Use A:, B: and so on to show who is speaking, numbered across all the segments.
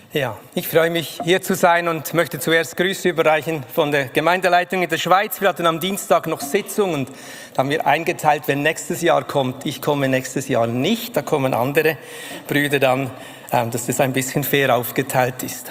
A: Ja, ich freue mich, hier zu sein und möchte zuerst Grüße überreichen von der Gemeindeleitung in der Schweiz. Wir hatten am Dienstag noch Sitzung und da haben wir eingeteilt, wenn nächstes Jahr kommt. Ich komme nächstes Jahr nicht, da kommen andere Brüder dann, dass das ein bisschen fair aufgeteilt ist.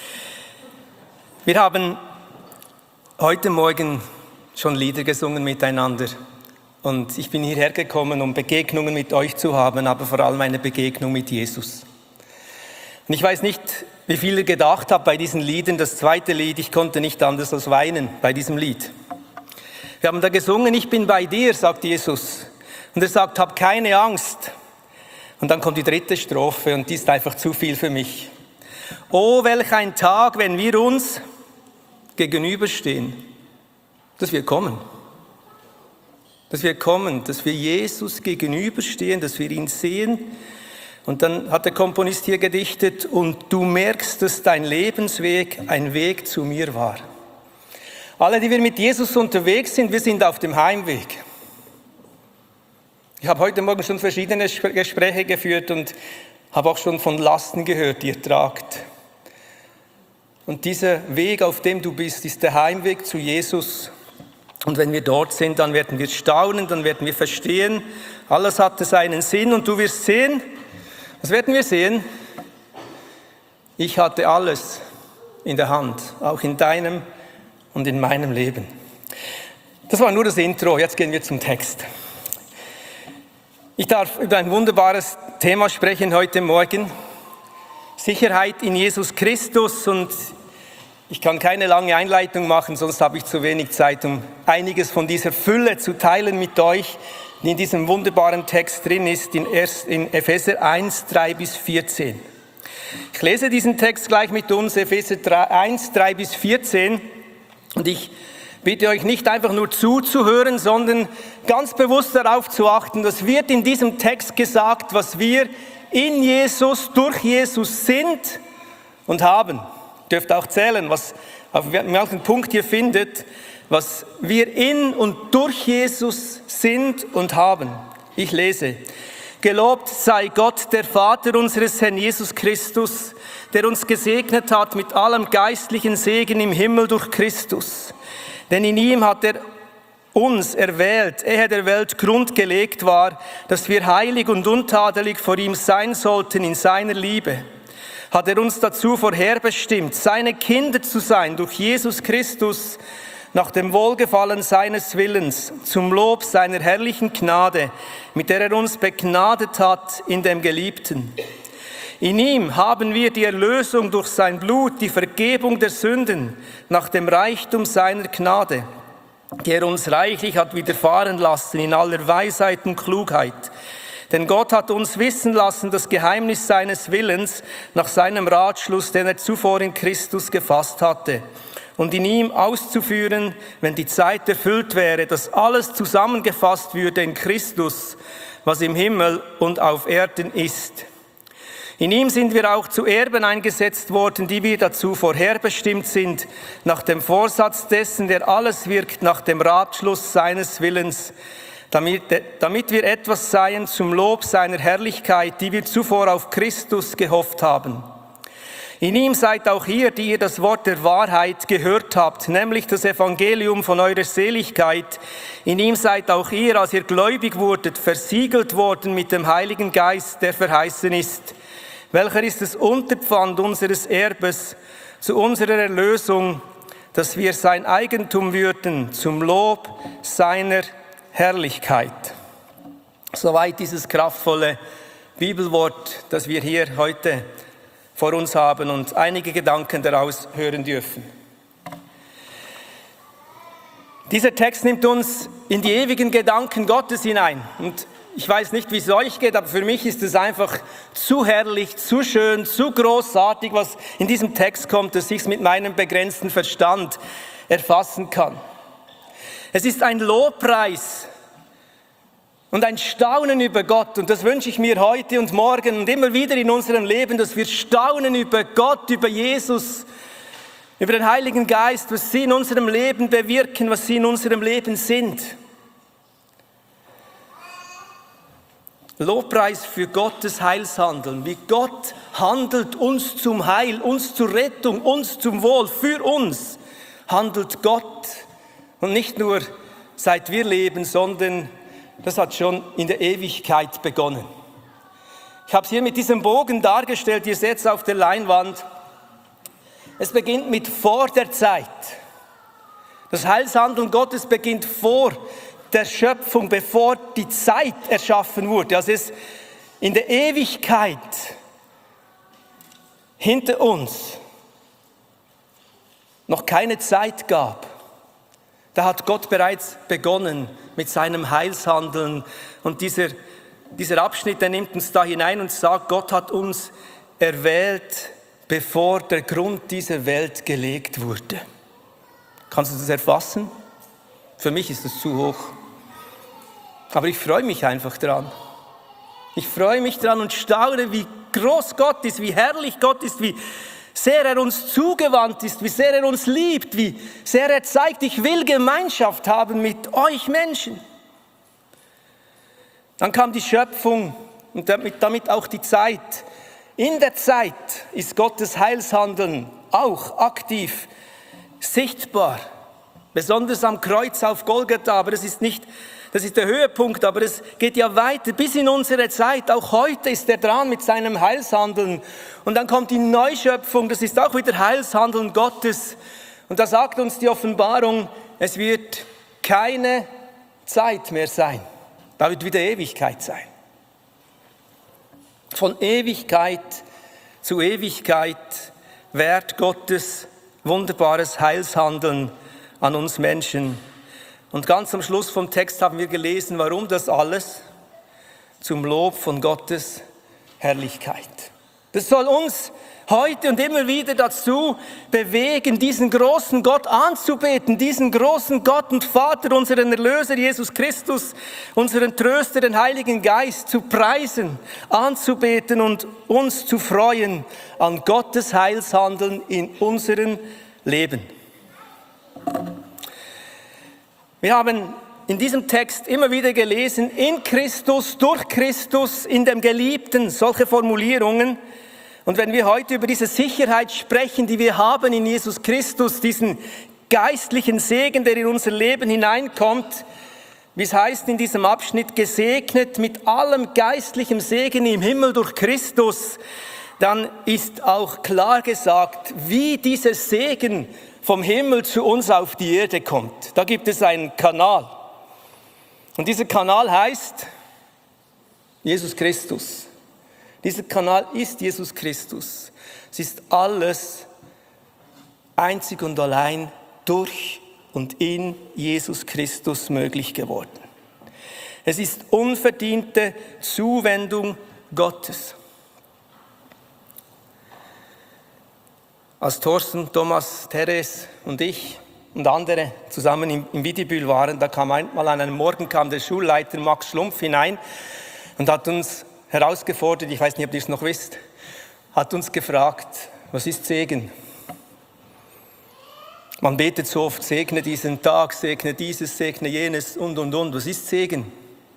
A: Wir haben heute Morgen schon Lieder gesungen miteinander und ich bin hierher gekommen, um Begegnungen mit euch zu haben, aber vor allem eine Begegnung mit Jesus. Und ich weiß nicht, wie viel ihr gedacht habt bei diesen Liedern. Das zweite Lied, ich konnte nicht anders als weinen bei diesem Lied. Wir haben da gesungen, ich bin bei dir, sagt Jesus. Und er sagt, hab keine Angst. Und dann kommt die dritte Strophe und die ist einfach zu viel für mich. Oh, welch ein Tag, wenn wir uns gegenüberstehen. Dass wir kommen. Dass wir kommen, dass wir Jesus gegenüberstehen, dass wir ihn sehen. Und dann hat der Komponist hier gedichtet, und du merkst, dass dein Lebensweg ein Weg zu mir war. Alle, die wir mit Jesus unterwegs sind, wir sind auf dem Heimweg. Ich habe heute Morgen schon verschiedene Gespräche geführt und habe auch schon von Lasten gehört, die ihr tragt. Und dieser Weg, auf dem du bist, ist der Heimweg zu Jesus. Und wenn wir dort sind, dann werden wir staunen, dann werden wir verstehen, alles hatte seinen Sinn und du wirst sehen. Was werden wir sehen? Ich hatte alles in der Hand, auch in deinem und in meinem Leben. Das war nur das Intro, jetzt gehen wir zum Text. Ich darf über ein wunderbares Thema sprechen heute Morgen. Sicherheit in Jesus Christus, und ich kann keine lange Einleitung machen, sonst habe ich zu wenig Zeit, um einiges von dieser Fülle zu teilen mit euch, die in diesem wunderbaren Text drin ist, in Epheser 1, 3 bis 14. Ich lese diesen Text gleich mit uns, Epheser 1, 3 bis 14. Und ich bitte euch nicht einfach nur zuzuhören, sondern ganz bewusst darauf zu achten, dass wird in diesem Text gesagt, was wir in Jesus, durch Jesus sind und haben. Ihr dürft auch zählen, was auf welchen Punkt ihr findet, was wir in und durch Jesus sind und haben. Ich lese. Gelobt sei Gott, der Vater unseres Herrn Jesus Christus, der uns gesegnet hat mit allem geistlichen Segen im Himmel durch Christus. Denn in ihm hat er uns erwählt, ehe der Welt Grund gelegt war, dass wir heilig und untadelig vor ihm sein sollten in seiner Liebe. Hat er uns dazu vorherbestimmt, seine Kinder zu sein durch Jesus Christus, nach dem Wohlgefallen seines Willens, zum Lob seiner herrlichen Gnade, mit der er uns begnadet hat in dem Geliebten. In ihm haben wir die Erlösung durch sein Blut, die Vergebung der Sünden, nach dem Reichtum seiner Gnade, die er uns reichlich hat widerfahren lassen in aller Weisheit und Klugheit. Denn Gott hat uns wissen lassen, das Geheimnis seines Willens nach seinem Ratschluss, den er zuvor in Christus gefasst hatte, und in ihm auszuführen, wenn die Zeit erfüllt wäre, dass alles zusammengefasst würde in Christus, was im Himmel und auf Erden ist. In ihm sind wir auch zu Erben eingesetzt worden, die wir dazu vorherbestimmt sind, nach dem Vorsatz dessen, der alles wirkt, nach dem Ratschluss seines Willens, damit wir etwas seien zum Lob seiner Herrlichkeit, die wir zuvor auf Christus gehofft haben. In ihm seid auch ihr, die ihr das Wort der Wahrheit gehört habt, nämlich das Evangelium von eurer Seligkeit. In ihm seid auch ihr, als ihr gläubig wurdet, versiegelt worden mit dem Heiligen Geist, der verheißen ist. Welcher ist das Unterpfand unseres Erbes zu unserer Erlösung, dass wir sein Eigentum würden, zum Lob seiner Herrlichkeit. Soweit dieses kraftvolle Bibelwort, das wir hier heute vor uns haben und einige Gedanken daraus hören dürfen. Dieser Text nimmt uns in die ewigen Gedanken Gottes hinein. Und ich weiß nicht, wie es euch geht, aber für mich ist es einfach zu herrlich, zu schön, zu großartig, was in diesem Text kommt, dass ich es mit meinem begrenzten Verstand erfassen kann. Es ist ein Lobpreis und ein Staunen über Gott, und das wünsche ich mir heute und morgen und immer wieder in unserem Leben, dass wir staunen über Gott, über Jesus, über den Heiligen Geist, was sie in unserem Leben bewirken, was sie in unserem Leben sind. Lobpreis für Gottes Heilshandeln, wie Gott handelt uns zum Heil, uns zur Rettung, uns zum Wohl, für uns handelt Gott. Und nicht nur seit wir leben, sondern das hat schon in der Ewigkeit begonnen. Ich habe es hier mit diesem Bogen dargestellt, ihr seht es auf der Leinwand. Es beginnt mit vor der Zeit. Das Heilshandeln Gottes beginnt vor der Schöpfung, bevor die Zeit erschaffen wurde. Also es in der Ewigkeit hinter uns noch keine Zeit gab. Da hat Gott bereits begonnen mit seinem Heilshandeln. Und dieser Abschnitt, der nimmt uns da hinein und sagt, Gott hat uns erwählt, bevor der Grund dieser Welt gelegt wurde. Kannst du das erfassen? Für mich ist das zu hoch. Aber ich freue mich einfach dran. Ich freue mich dran und staune, wie groß Gott ist, wie herrlich Gott ist, wie sehr er uns zugewandt ist, wie sehr er uns liebt, wie sehr er zeigt, ich will Gemeinschaft haben mit euch Menschen. Dann kam die Schöpfung und damit auch die Zeit. In der Zeit ist Gottes Heilshandeln auch aktiv sichtbar, besonders am Kreuz auf Golgatha, aber das ist der Höhepunkt, aber es geht ja weiter bis in unsere Zeit. Auch heute ist er dran mit seinem Heilshandeln. Und dann kommt die Neuschöpfung, das ist auch wieder Heilshandeln Gottes. Und da sagt uns die Offenbarung, es wird keine Zeit mehr sein. Da wird wieder Ewigkeit sein. Von Ewigkeit zu Ewigkeit währt Gottes wunderbares Heilshandeln an uns Menschen. Und ganz am Schluss vom Text haben wir gelesen, warum das alles zum Lob von Gottes Herrlichkeit. Das soll uns heute und immer wieder dazu bewegen, diesen großen Gott anzubeten, diesen großen Gott und Vater, unseren Erlöser Jesus Christus, unseren Tröster, den Heiligen Geist zu preisen, anzubeten und uns zu freuen an Gottes Heilshandeln in unserem Leben. Wir haben in diesem Text immer wieder gelesen, in Christus, durch Christus, in dem Geliebten, solche Formulierungen. Und wenn wir heute über diese Sicherheit sprechen, die wir haben in Jesus Christus, diesen geistlichen Segen, der in unser Leben hineinkommt, wie es heißt in diesem Abschnitt, gesegnet mit allem geistlichen Segen im Himmel durch Christus, dann ist auch klar gesagt, wie dieser Segen vom Himmel zu uns auf die Erde kommt. Da gibt es einen Kanal. Und dieser Kanal heißt Jesus Christus. Dieser Kanal ist Jesus Christus. Es ist alles einzig und allein durch und in Jesus Christus möglich geworden. Es ist unverdiente Zuwendung Gottes. Als Thorsten, Thomas, Therese und ich und andere zusammen im Widibühl waren, da kam einmal an einem Morgen der Schulleiter Max Schlumpf hinein und hat uns herausgefordert, ich weiß nicht, ob ihr es noch wisst, hat uns gefragt, was ist Segen? Man betet so oft, segne diesen Tag, segne dieses, segne jenes und. Was ist Segen?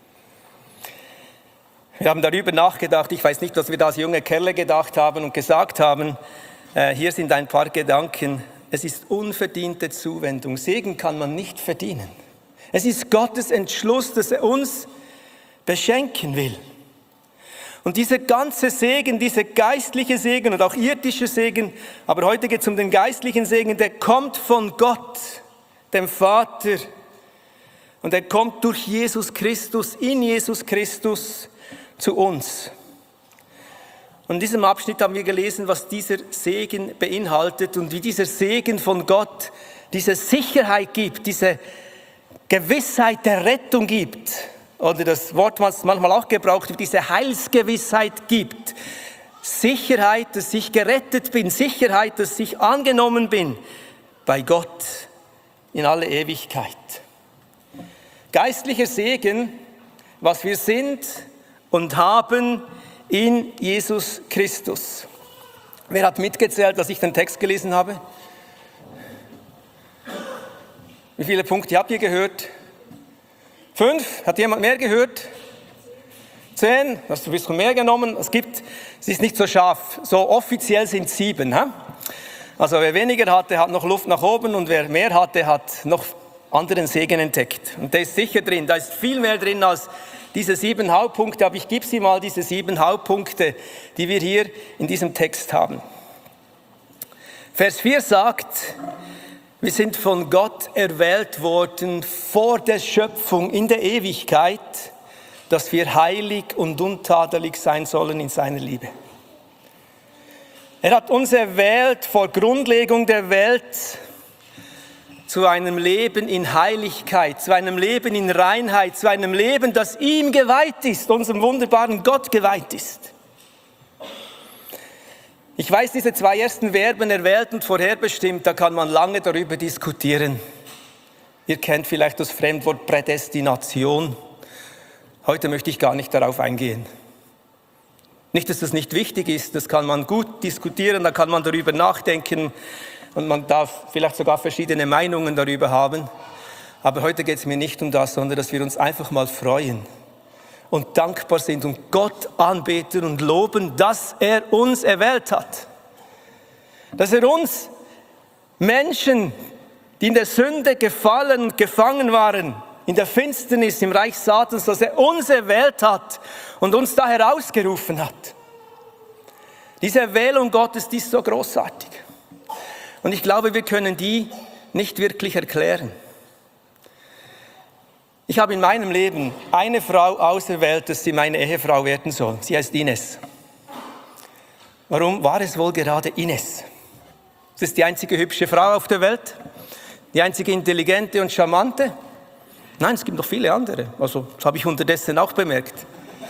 A: Wir haben darüber nachgedacht, ich weiß nicht, was wir da als junge Kerle gedacht haben und gesagt haben. Hier sind ein paar Gedanken. Es ist unverdiente Zuwendung. Segen kann man nicht verdienen. Es ist Gottes Entschluss, dass er uns beschenken will. Und dieser ganze Segen, dieser geistliche Segen und auch irdische Segen, aber heute geht es um den geistlichen Segen, der kommt von Gott, dem Vater. Und er kommt durch Jesus Christus, in Jesus Christus zu uns. Und in diesem Abschnitt haben wir gelesen, was dieser Segen beinhaltet und wie dieser Segen von Gott diese Sicherheit gibt, diese Gewissheit der Rettung gibt. Oder das Wort, was manchmal auch gebraucht wird, diese Heilsgewissheit gibt. Sicherheit, dass ich gerettet bin, Sicherheit, dass ich angenommen bin bei Gott in alle Ewigkeit. Geistlicher Segen, was wir sind und haben in Jesus Christus. Wer hat mitgezählt, als ich den Text gelesen habe? Wie viele Punkte habt ihr gehört? 5? Hat jemand mehr gehört? 10, hast du ein bisschen mehr genommen. Es ist nicht so scharf. So offiziell sind es 7. Also wer weniger hatte, hat noch Luft nach oben und wer mehr hatte, hat noch anderen Segen entdeckt. Und der ist sicher drin. Da ist viel mehr drin als diese 7 Hauptpunkte. Aber ich gebe Sie mal diese 7 Hauptpunkte, die wir hier in diesem Text haben. Vers 4 sagt, wir sind von Gott erwählt worden vor der Schöpfung in der Ewigkeit, dass wir heilig und untadelig sein sollen in seiner Liebe. Er hat uns erwählt vor Grundlegung der Welt zu einem Leben in Heiligkeit, zu einem Leben in Reinheit, zu einem Leben, das ihm geweiht ist, unserem wunderbaren Gott geweiht ist. Ich weiß, diese 2 ersten Verben, erwählt und vorherbestimmt, da kann man lange darüber diskutieren. Ihr kennt vielleicht das Fremdwort Prädestination. Heute möchte ich gar nicht darauf eingehen. Nicht, dass das nicht wichtig ist, das kann man gut diskutieren, da kann man darüber nachdenken und man darf vielleicht sogar verschiedene Meinungen darüber haben. Aber heute geht es mir nicht um das, sondern dass wir uns einfach mal freuen und dankbar sind und Gott anbeten und loben, dass er uns erwählt hat. Dass er uns Menschen, die in der Sünde gefallen und gefangen waren, in der Finsternis im Reich Satans, dass er uns erwählt hat und uns da herausgerufen hat. Diese Erwählung Gottes, die ist so großartig. Und ich glaube, wir können die nicht wirklich erklären. Ich habe in meinem Leben eine Frau auserwählt, dass sie meine Ehefrau werden soll. Sie heißt Ines. Warum war es wohl gerade Ines? Das ist die einzige hübsche Frau auf der Welt, die einzige intelligente und charmante. Nein, es gibt noch viele andere. Also, das habe ich unterdessen auch bemerkt.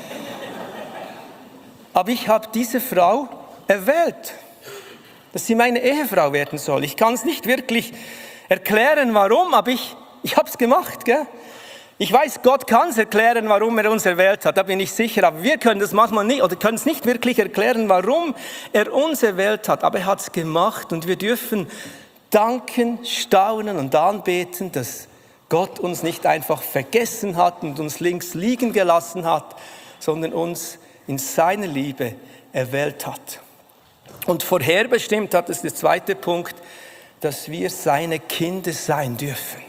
A: Aber ich habe diese Frau erwählt, dass sie meine Ehefrau werden soll. Ich kann es nicht wirklich erklären, warum, aber ich habe es gemacht. Gell? Ich weiß, Gott kann es erklären, warum er uns erwählt hat, da bin ich sicher. Aber wir können das manchmal nicht oder können es nicht wirklich erklären, warum er uns erwählt hat. Aber er hat es gemacht und wir dürfen danken, staunen und anbeten, dass Gott uns nicht einfach vergessen hat und uns links liegen gelassen hat, sondern uns in seiner Liebe erwählt hat. Und vorherbestimmt hat es der zweite Punkt, dass wir seine Kinder sein dürfen.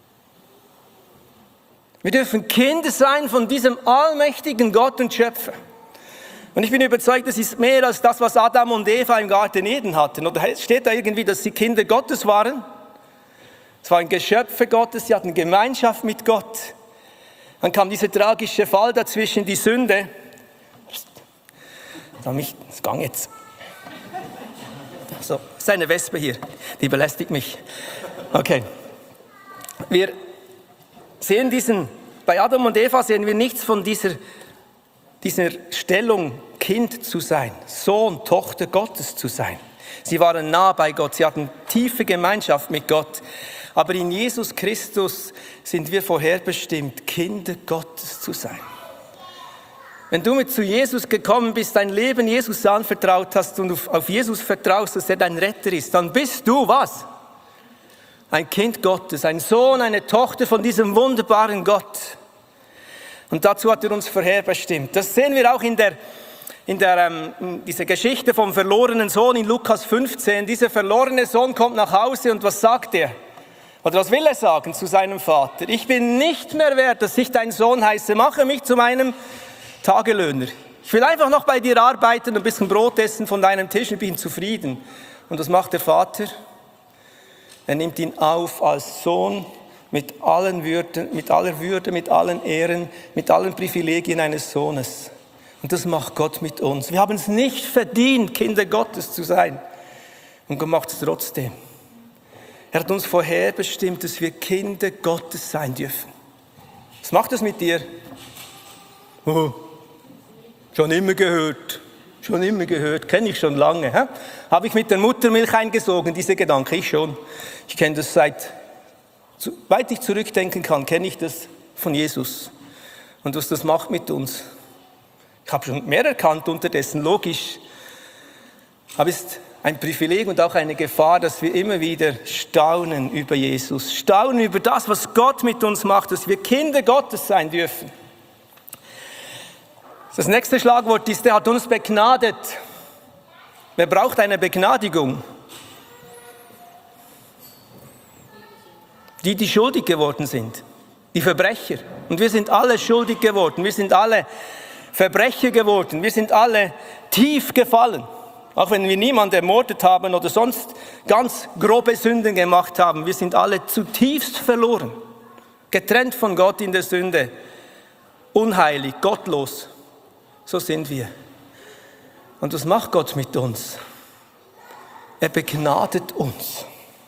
A: Wir dürfen Kinder sein von diesem allmächtigen Gott und Schöpfer. Und ich bin überzeugt, das ist mehr als das, was Adam und Eva im Garten Eden hatten. Oder steht da irgendwie, dass sie Kinder Gottes waren? Es waren Geschöpfe Gottes, sie hatten Gemeinschaft mit Gott. Dann kam dieser tragische Fall dazwischen, die Sünde. Das gang jetzt. So, das ist eine Wespe hier, die belästigt mich. Okay. Wir sehen bei Adam und Eva sehen wir nichts von dieser Stellung, Kind zu sein, Sohn, Tochter Gottes zu sein. Sie waren nah bei Gott, sie hatten tiefe Gemeinschaft mit Gott. Aber in Jesus Christus sind wir vorherbestimmt, Kinder Gottes zu sein. Wenn du zu Jesus gekommen bist, dein Leben Jesus anvertraut hast und auf Jesus vertraust, dass er dein Retter ist, dann bist du was? Ein Kind Gottes, ein Sohn, eine Tochter von diesem wunderbaren Gott. Und dazu hat er uns vorherbestimmt. Das sehen wir auch in dieser Geschichte vom verlorenen Sohn in Lukas 15. Dieser verlorene Sohn kommt nach Hause und was sagt er? Oder was will er sagen zu seinem Vater? Ich bin nicht mehr wert, dass ich dein Sohn heiße. Mache mich zu meinem Tagelöhner. Ich will einfach noch bei dir arbeiten, ein bisschen Brot essen von deinem Tisch und bin zufrieden. Und was macht der Vater? Er nimmt ihn auf als Sohn mit aller Würde, mit allen Ehren, mit allen Privilegien eines Sohnes. Und das macht Gott mit uns. Wir haben es nicht verdient, Kinder Gottes zu sein. Und Gott macht es trotzdem. Er hat uns vorherbestimmt, dass wir Kinder Gottes sein dürfen. Was macht das mit dir? Oh, schon immer gehört, kenne ich schon lange. Habe ich mit der Muttermilch eingesogen, diese Gedanken? Ich schon. Ich kenne das seit ich zurückdenken kann, kenne ich das von Jesus. Und was das macht mit uns. Ich habe schon mehr erkannt unterdessen, logisch. Aber es ist ein Privileg und auch eine Gefahr, dass wir immer wieder staunen über Jesus. Staunen über das, was Gott mit uns macht, dass wir Kinder Gottes sein dürfen. Das nächste Schlagwort ist, er hat uns begnadet. Wer braucht eine Begnadigung? Die schuldig geworden sind, die Verbrecher. Und wir sind alle schuldig geworden, wir sind alle Verbrecher geworden, wir sind alle tief gefallen. Auch wenn wir niemanden ermordet haben oder sonst ganz grobe Sünden gemacht haben, wir sind alle zutiefst verloren, getrennt von Gott in der Sünde, unheilig, gottlos. So sind wir. Und was macht Gott mit uns? Er begnadet uns.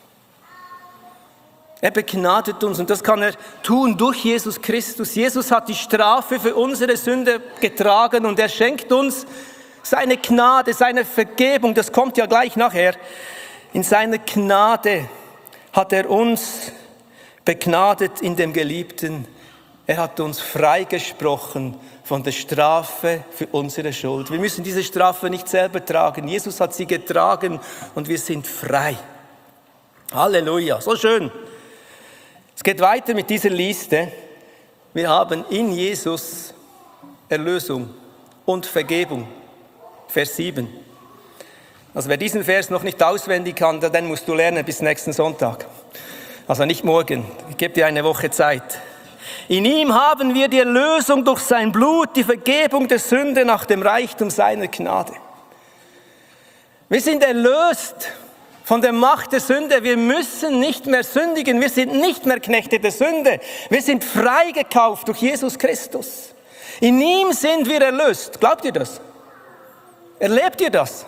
A: Er begnadet uns und das kann er tun durch Jesus Christus. Jesus hat die Strafe für unsere Sünde getragen und er schenkt uns seine Gnade, seine Vergebung. Das kommt ja gleich nachher. In seiner Gnade hat er uns begnadet in dem Geliebten. Er hat uns freigesprochen von der Strafe für unsere Schuld. Wir müssen diese Strafe nicht selber tragen. Jesus hat sie getragen und wir sind frei. Halleluja, so schön. Es geht weiter mit dieser Liste. Wir haben in Jesus Erlösung und Vergebung. Vers 7. Also wer diesen Vers noch nicht auswendig kann, dann musst du lernen bis nächsten Sonntag. Also nicht morgen, ich gebe dir eine Woche Zeit. In ihm haben wir die Erlösung durch sein Blut, die Vergebung der Sünde nach dem Reichtum seiner Gnade. Wir sind erlöst von der Macht der Sünde. Wir müssen nicht mehr sündigen. Wir sind nicht mehr Knechte der Sünde. Wir sind freigekauft durch Jesus Christus. In ihm sind wir erlöst. Glaubt ihr das? Erlebt ihr das?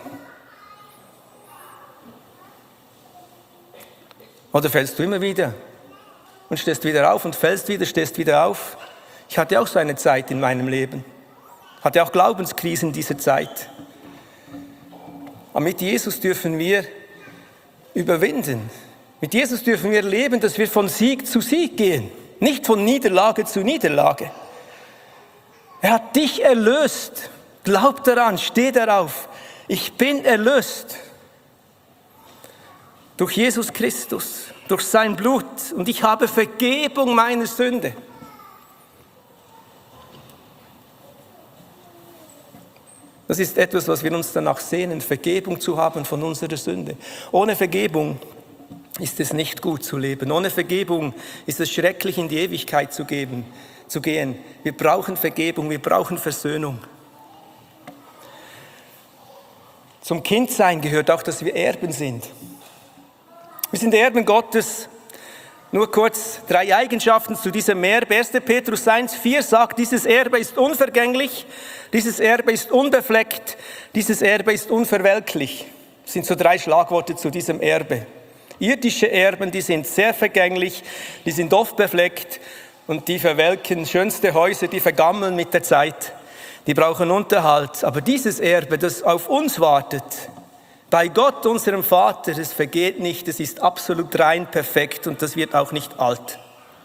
A: Oder fällst du immer wieder und stehst wieder auf und fällst wieder, stehst wieder auf? Ich hatte auch so eine Zeit in meinem Leben. Hatte auch Glaubenskrisen in dieser Zeit. Aber mit Jesus dürfen wir überwinden. Mit Jesus dürfen wir leben, dass wir von Sieg zu Sieg gehen, nicht von Niederlage zu Niederlage. Er hat dich erlöst. Glaub daran, steh darauf. Ich bin erlöst. Durch Jesus Christus, durch sein Blut und ich habe Vergebung meiner Sünde. Das ist etwas, was wir uns danach sehnen, Vergebung zu haben von unserer Sünde. Ohne Vergebung ist es nicht gut zu leben. Ohne Vergebung ist es schrecklich, in die Ewigkeit zu gehen. Wir brauchen Vergebung, wir brauchen Versöhnung. Zum Kindsein gehört auch, dass wir Erben sind. Wir sind Erben Gottes. Nur kurz 3 Eigenschaften zu diesem Erbe. 1. Petrus 1,4 sagt, dieses Erbe ist unvergänglich, dieses Erbe ist unbefleckt, dieses Erbe ist unverwelklich. Das sind so 3 Schlagworte zu diesem Erbe. Irdische Erben, die sind sehr vergänglich, die sind oft befleckt und die verwelken. Schönste Häuser, die vergammeln mit der Zeit, die brauchen Unterhalt. Aber dieses Erbe, das auf uns wartet, bei Gott, unserem Vater, es vergeht nicht, es ist absolut rein, perfekt und das wird auch nicht alt.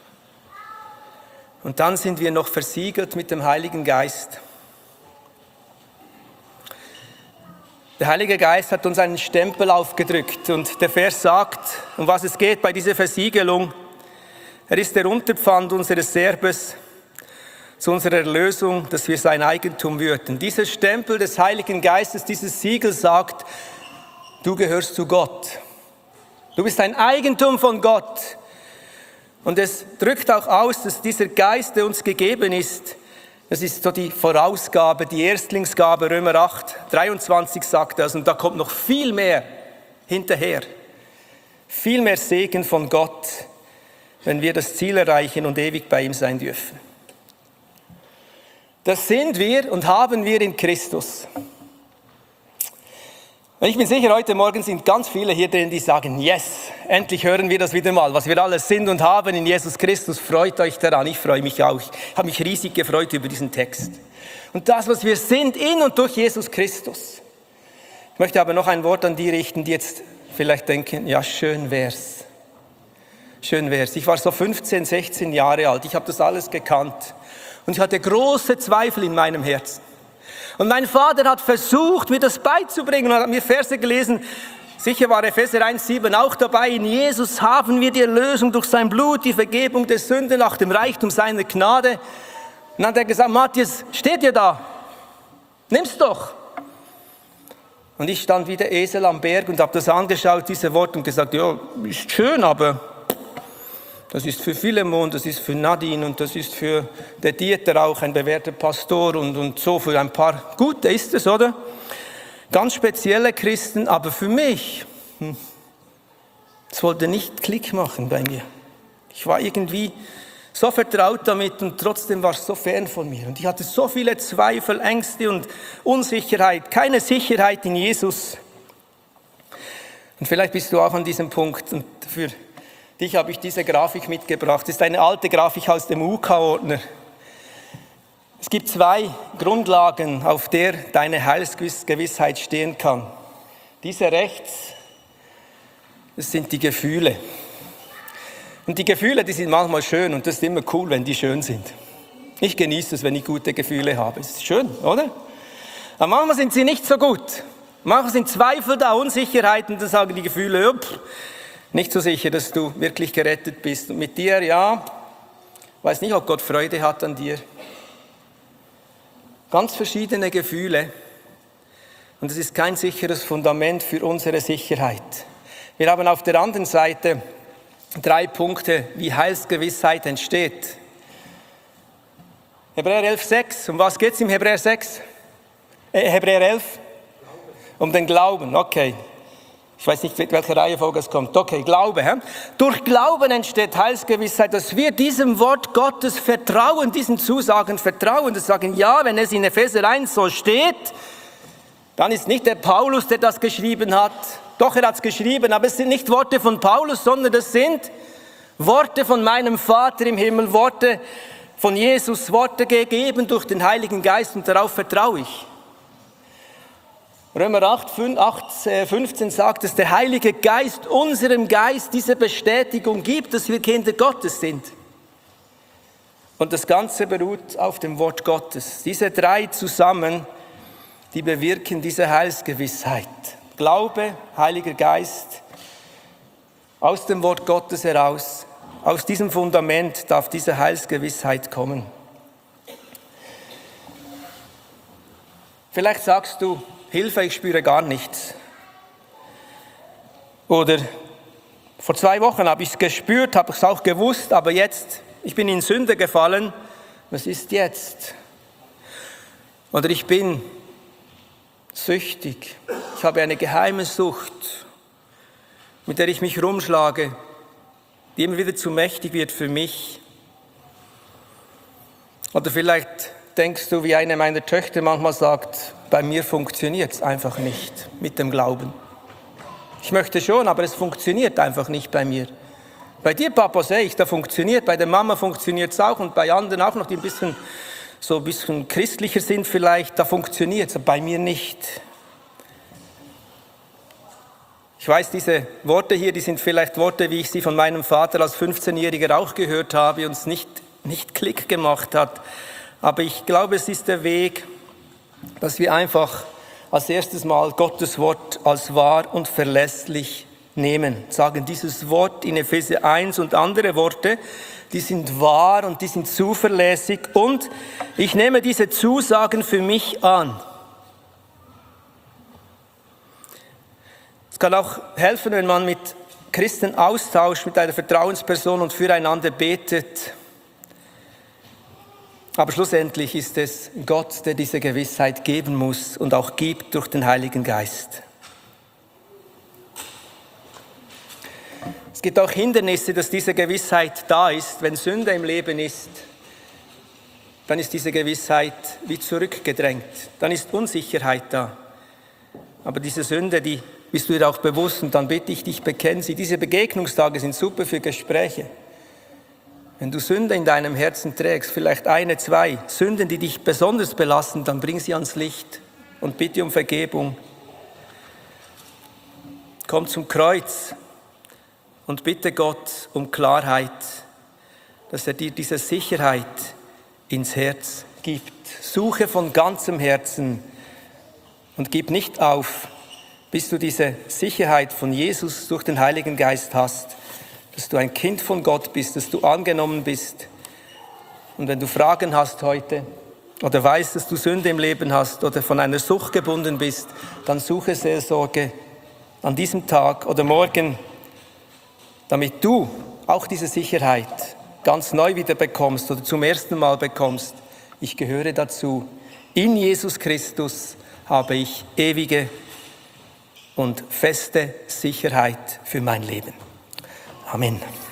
A: Und dann sind wir noch versiegelt mit dem Heiligen Geist. Der Heilige Geist hat uns einen Stempel aufgedrückt und der Vers sagt, um was es geht bei dieser Versiegelung. Er ist der Unterpfand unseres Erbes zu unserer Erlösung, dass wir sein Eigentum würden. Dieser Stempel des Heiligen Geistes, dieses Siegel sagt, du gehörst zu Gott. Du bist ein Eigentum von Gott. Und es drückt auch aus, dass dieser Geist, der uns gegeben ist, das ist so die Vorausgabe, die Erstlingsgabe, Römer 8, 23 sagt das. Und da kommt noch viel mehr hinterher. Viel mehr Segen von Gott, wenn wir das Ziel erreichen und ewig bei ihm sein dürfen. Das sind wir und haben wir in Christus. Ich bin sicher, heute Morgen sind ganz viele hier drin, die sagen, yes, endlich hören wir das wieder mal, was wir alles sind und haben in Jesus Christus. Freut euch daran, ich freue mich auch. Ich habe mich riesig gefreut über diesen Text. Und das, was wir sind in und durch Jesus Christus. Ich möchte aber noch ein Wort an die richten, die jetzt vielleicht denken, ja, schön wär's. Schön wär's. Ich war so 15, 16 Jahre alt, ich habe das alles gekannt und ich hatte große Zweifel in meinem Herzen. Und mein Vater hat versucht, mir das beizubringen und hat mir Verse gelesen. Sicher war Epheser 1,7 auch dabei. In Jesus haben wir die Erlösung durch sein Blut, die Vergebung der Sünde nach dem Reichtum seiner Gnade. Und dann hat er gesagt, Matthias, steht ihr da? Nimm's doch. Und ich stand wie der Esel am Berg und habe das angeschaut, diese Worte, und gesagt, ja, ist schön, aber das ist für Philemon, das ist für Nadine und das ist für der Dieter auch, ein bewährter Pastor und so für ein paar Gute ist es, oder? Ganz spezielle Christen, aber für mich, es wollte nicht Klick machen bei mir. Ich war irgendwie so vertraut damit und trotzdem war es so fern von mir. Und ich hatte so viele Zweifel, Ängste und Unsicherheit, keine Sicherheit in Jesus. Und vielleicht bist du auch an diesem Punkt. Und für dich habe ich diese Grafik mitgebracht. Das ist eine alte Grafik aus dem UK-Ordner. Es gibt 2 Grundlagen, auf der deine Heilsgewissheit stehen kann. Diese rechts, das sind die Gefühle. Und die Gefühle, die sind manchmal schön und das ist immer cool, wenn die schön sind. Ich genieße es, wenn ich gute Gefühle habe. Es ist schön, oder? Aber manchmal sind sie nicht so gut. Manchmal sind Zweifel da, Unsicherheiten, da sagen die Gefühle, nicht so sicher, dass du wirklich gerettet bist. Und mit dir, ja, weiß nicht, ob Gott Freude hat an dir. Ganz verschiedene Gefühle. Und es ist kein sicheres Fundament für unsere Sicherheit. Wir haben auf der anderen Seite 3 Punkte, wie Heilsgewissheit entsteht. Hebräer 11,6. Um was geht es im Hebräer 6? Hebräer 11? Um den Glauben, okay. Ich weiß nicht, welche Reihenfolge es kommt. Okay, Glaube. He? Durch Glauben entsteht Heilsgewissheit, dass wir diesem Wort Gottes vertrauen, diesen Zusagen vertrauen. Das sagen, ja, wenn es in Epheser 1 so steht, dann ist nicht der Paulus, der das geschrieben hat. Doch, er hat es geschrieben, aber es sind nicht Worte von Paulus, sondern das sind Worte von meinem Vater im Himmel, Worte von Jesus, Worte gegeben durch den Heiligen Geist und darauf vertraue ich. Römer 8,15 sagt, dass der Heilige Geist unserem Geist diese Bestätigung gibt, dass wir Kinder Gottes sind. Und das Ganze beruht auf dem Wort Gottes. Diese 3 zusammen, die bewirken diese Heilsgewissheit. Glaube, Heiliger Geist, aus dem Wort Gottes heraus, aus diesem Fundament darf diese Heilsgewissheit kommen. Vielleicht sagst du, Hilfe, ich spüre gar nichts. Oder vor 2 Wochen habe ich es gespürt, habe es auch gewusst, aber jetzt, ich bin in Sünde gefallen. Was ist jetzt? Oder ich bin süchtig. Ich habe eine geheime Sucht, mit der ich mich rumschlage, die immer wieder zu mächtig wird für mich. Oder vielleicht denkst du, wie eine meiner Töchter manchmal sagt, bei mir funktioniert es einfach nicht mit dem Glauben. Ich möchte schon, aber es funktioniert einfach nicht bei mir. Bei dir, Papa, sehe ich, da funktioniert, bei der Mama funktioniert es auch und bei anderen auch noch, die ein bisschen christlicher sind vielleicht, da funktioniert es, aber bei mir nicht. Ich weiß, diese Worte hier, die sind vielleicht Worte, wie ich sie von meinem Vater als 15-Jähriger auch gehört habe und es nicht Klick gemacht hat. Aber ich glaube, es ist der Weg, dass wir einfach als erstes Mal Gottes Wort als wahr und verlässlich nehmen. Sagen, dieses Wort in Epheser 1 und andere Worte, die sind wahr und die sind zuverlässig und ich nehme diese Zusagen für mich an. Es kann auch helfen, wenn man mit Christen austauscht, mit einer Vertrauensperson und füreinander betet. Aber schlussendlich ist es Gott, der diese Gewissheit geben muss und auch gibt durch den Heiligen Geist. Es gibt auch Hindernisse, dass diese Gewissheit da ist. Wenn Sünde im Leben ist, dann ist diese Gewissheit wie zurückgedrängt. Dann ist Unsicherheit da. Aber diese Sünde, die bist du dir auch bewusst und dann bitte ich dich, bekenn sie. Diese Begegnungstage sind super für Gespräche. Wenn du Sünde in deinem Herzen trägst, vielleicht 1, 2 Sünden, die dich besonders belasten, dann bring sie ans Licht und bitte um Vergebung. Komm zum Kreuz und bitte Gott um Klarheit, dass er dir diese Sicherheit ins Herz gibt. Suche von ganzem Herzen und gib nicht auf, bis du diese Sicherheit von Jesus durch den Heiligen Geist hast, dass du ein Kind von Gott bist, dass du angenommen bist. Und wenn du Fragen hast heute, oder weißt, dass du Sünde im Leben hast oder von einer Sucht gebunden bist, dann suche Seelsorge an diesem Tag oder morgen, damit du auch diese Sicherheit ganz neu wieder bekommst oder zum ersten Mal bekommst. Ich gehöre dazu. In Jesus Christus habe ich ewige und feste Sicherheit für mein Leben. Amen.